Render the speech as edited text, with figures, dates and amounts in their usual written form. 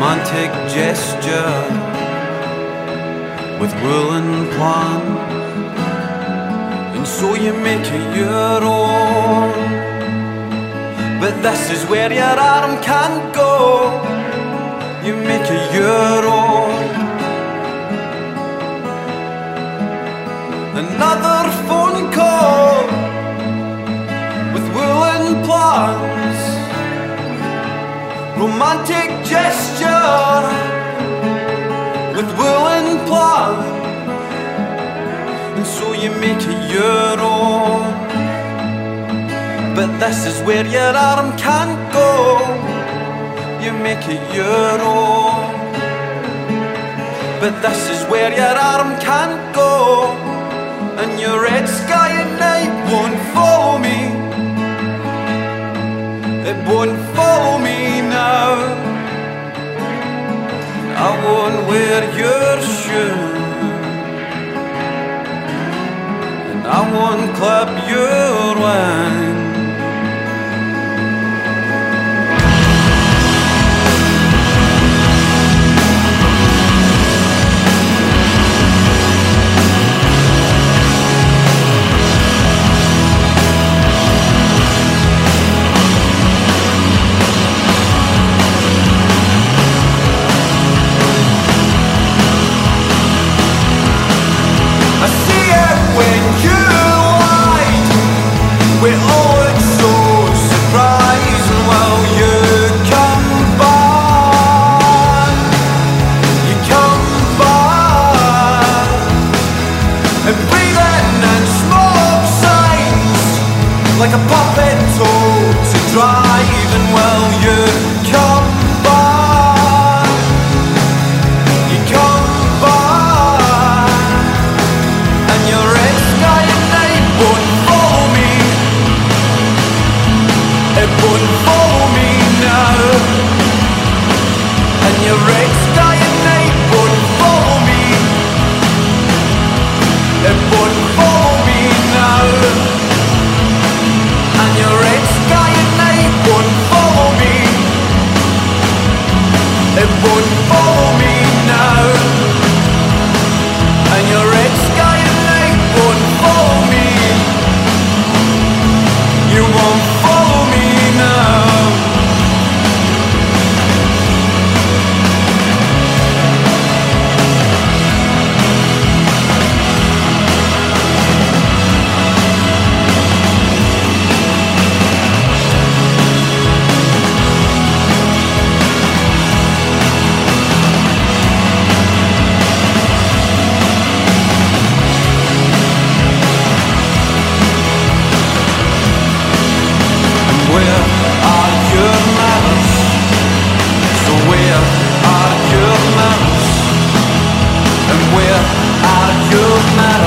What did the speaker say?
romantic gesture with woolen plan, and so you make it your own. But this is where your arm can't go. You make it your own. Another phone call with woolen plans, romantic gesture with woolen plan, and so you make it your own. But this is where your arm can't go. You make it your own. But this is where your arm can't go, and your red sky at night won't follow me. It won't follow me now. I won't wear your shoe, and I won't clap your wine. Like a puppet told to drive, and well, you come by, you come by, and your red sky at night won't follow me. It won't follow me now, and your red sky at night won't follow me. It won't follow me now. Your red sky at night won't follow me. It won't follow me now. And your red sky at night won't follow me. You won't follow me now. Where are your manners?